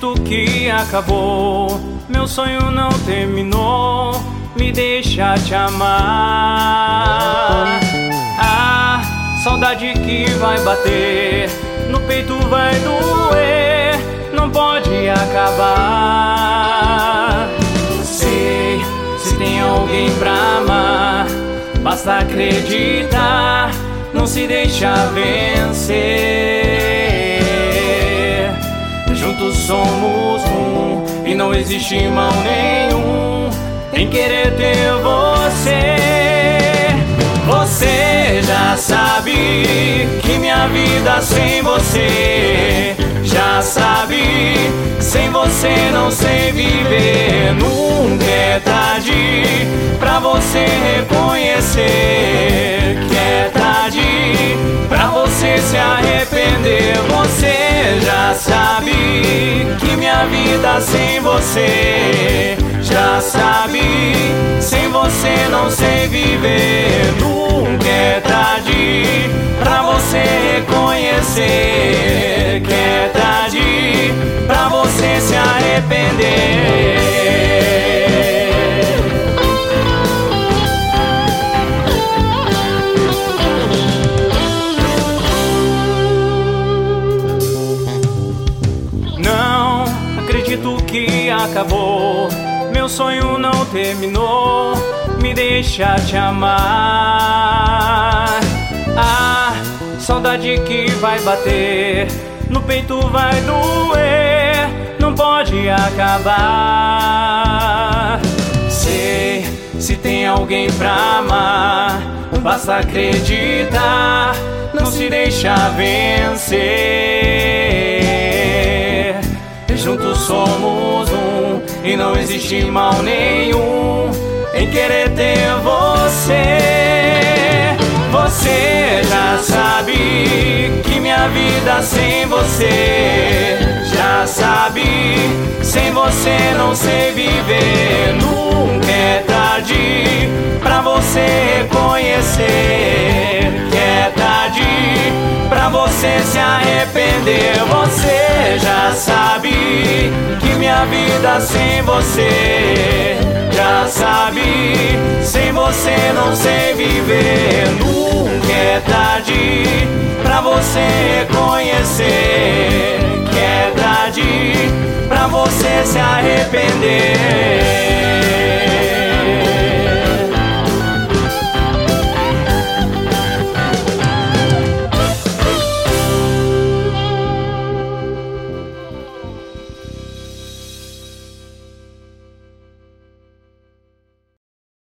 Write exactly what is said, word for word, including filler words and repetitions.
acredito que acabou. Meu sonho não terminou. Me deixa te amar. A saudade que vai bater no peito vai doer. Não pode acabar. Sei, se tem alguém pra amar, basta acreditar. Não se deixa vencer. Juntos somos um e não existe mal nenhum em querer ter você. Você já sabe que minha vida sem você, já sabe, sem você não sei viver. Nunca é tarde pra você reconhecer que é tarde pra você se arrepender. Você já sabe que minha vida sem você, já sabe, sem você não sei viver. Nunca é tarde pra você reconhecer que é tarde pra você se arrepender. Não acredito que acabou. Meu sonho não terminou. Me deixa te amar. A saudade que vai bater no peito vai doer. Não pode acabar. Sei, se tem alguém pra amar, basta acreditar. Não se deixa vencer. Juntos somos um e não existe mal nenhum em querer ter você. Você já sabe que minha vida sem você, já sabe, sem você não sei viver. Nunca é tarde pra você reconhecer que é tarde pra você se arrepender. Você já sabe que minha vida sem você, já sabe, sem você não sei viver. Nunca é tarde pra você reconhecer que é tarde pra você se arrepender.